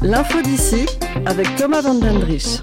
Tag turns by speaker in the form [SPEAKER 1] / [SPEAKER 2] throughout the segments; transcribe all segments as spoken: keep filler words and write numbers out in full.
[SPEAKER 1] L'info d'ici avec Thomas Van Dendrich.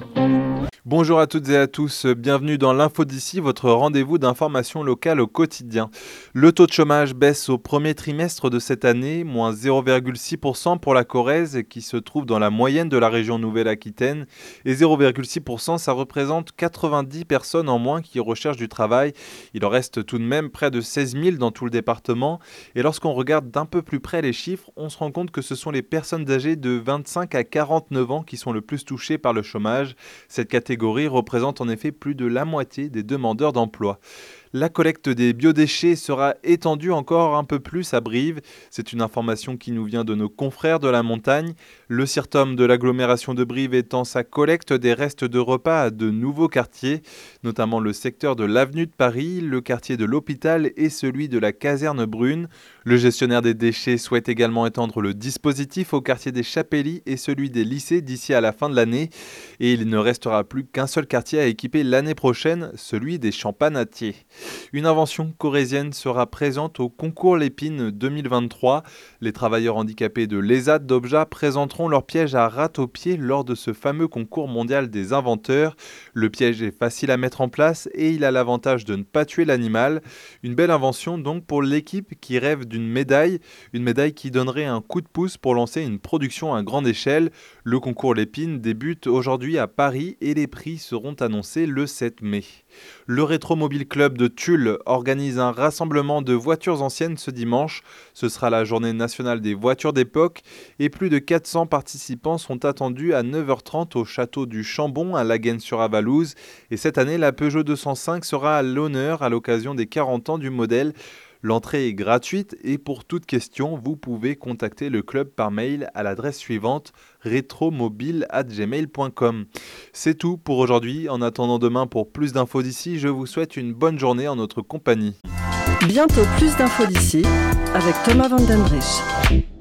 [SPEAKER 2] Bonjour à toutes et à tous, bienvenue dans l'Info d'ici, votre rendez-vous d'information locale au quotidien. Le taux de chômage baisse au premier trimestre de cette année, moins zéro virgule six pour cent pour la Corrèze qui se trouve dans la moyenne de la région Nouvelle-Aquitaine. Et zéro virgule six pour cent, ça représente quatre-vingt-dix personnes en moins qui recherchent du travail. Il en reste tout de même près de seize mille dans tout le département. Et lorsqu'on regarde d'un peu plus près les chiffres, on se rend compte que ce sont les personnes âgées de vingt-cinq à quarante-neuf ans qui sont le plus touchées par le chômage. Cette catégorie représente en effet plus de la moitié des demandeurs d'emploi. La collecte des biodéchets sera étendue encore un peu plus à Brive. C'est une information qui nous vient de nos confrères de la montagne. Le CIRTOM de l'agglomération de Brive étend sa collecte des restes de repas à de nouveaux quartiers, notamment le secteur de l'avenue de Paris, le quartier de l'hôpital et celui de la caserne Brune. Le gestionnaire des déchets souhaite également étendre le dispositif au quartier des Chapellis et celui des lycées d'ici à la fin de l'année. Et il ne restera plus qu'un seul quartier à équiper l'année prochaine, celui des Champanatiers. Une invention corrézienne sera présente au concours Lépine deux mille vingt-trois. Les travailleurs handicapés de l'E S A D d'Obja présenteront leur piège à rate au pied lors de ce fameux concours mondial des inventeurs. Le piège est facile à mettre en place et il a l'avantage de ne pas tuer l'animal. Une belle invention donc pour l'équipe qui rêve d'une médaille, une médaille qui donnerait un coup de pouce pour lancer une production à grande échelle. Le concours Lépine débute aujourd'hui à Paris et les prix seront annoncés le sept mai. Le Rétromobile Club de Tulle organise un rassemblement de voitures anciennes ce dimanche. Ce sera la journée nationale des voitures d'époque et plus de quatre cents participants sont attendus à neuf heures trente au château du Chambon à Laguenne-sur-Avalouse. Et cette année, la Peugeot deux cent cinq sera à l'honneur à l'occasion des quarante ans du modèle. L'entrée est gratuite et pour toute question, vous pouvez contacter le club par mail à l'adresse suivante rétromobile arobase gmail point com. C'est tout pour aujourd'hui. En attendant demain pour plus d'infos d'ici, je vous souhaite une bonne journée en notre compagnie.
[SPEAKER 1] Bientôt plus d'infos d'ici avec Thomas Van Dendrich.